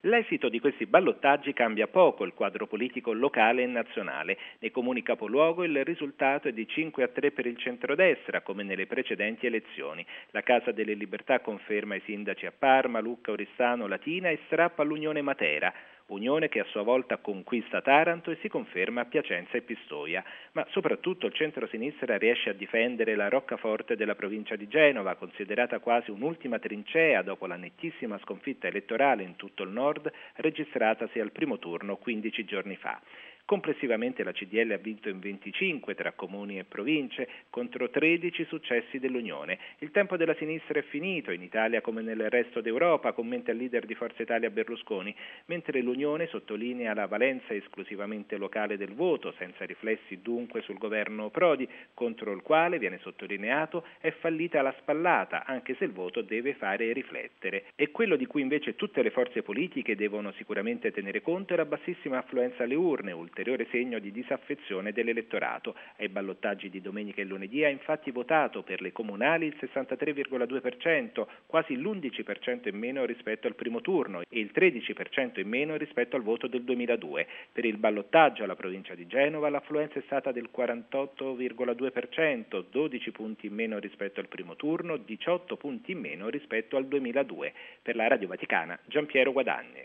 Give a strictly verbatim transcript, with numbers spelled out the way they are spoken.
L'esito di questi ballottaggi cambia poco il quadro politico locale e nazionale. Nei comuni capoluogo il risultato è di cinque a tre per il centrodestra, come nelle precedenti elezioni. La Casa delle Libertà conferma i sindaci a Parma, Lucca, Oristano, Latina e strappa l'Unione Matera. Unione che a sua volta conquista Taranto e si conferma a Piacenza e Pistoia, ma soprattutto il centro-sinistra riesce a difendere la roccaforte della provincia di Genova, considerata quasi un'ultima trincea dopo la nettissima sconfitta elettorale in tutto il nord registratasi al primo turno quindici giorni fa. Complessivamente la C D L ha vinto in venticinque tra comuni e province contro tredici successi dell'Unione. Il tempo della sinistra è finito in Italia come nel resto d'Europa, commenta il leader di Forza Italia Berlusconi, mentre l'Unione sottolinea la valenza esclusivamente locale del voto, senza riflessi dunque sul governo Prodi, contro il quale, viene sottolineato, è fallita la spallata, anche se il voto deve fare riflettere. E quello di cui invece tutte le forze politiche devono sicuramente tenere conto è la bassissima affluenza alle urne, ulteriore segno di disaffezione dell'elettorato. Ai ballottaggi di domenica e lunedì ha infatti votato per le comunali il sessantatré virgola due per cento, quasi l'undici per cento in meno rispetto al primo turno e il tredici per cento in meno rispetto al voto del duemiladue. Per il ballottaggio alla provincia di Genova l'affluenza è stata del quarantotto virgola due per cento, dodici punti in meno rispetto al primo turno, diciotto punti in meno rispetto al duemiladue. Per la Radio Vaticana, Giampiero Guadagni.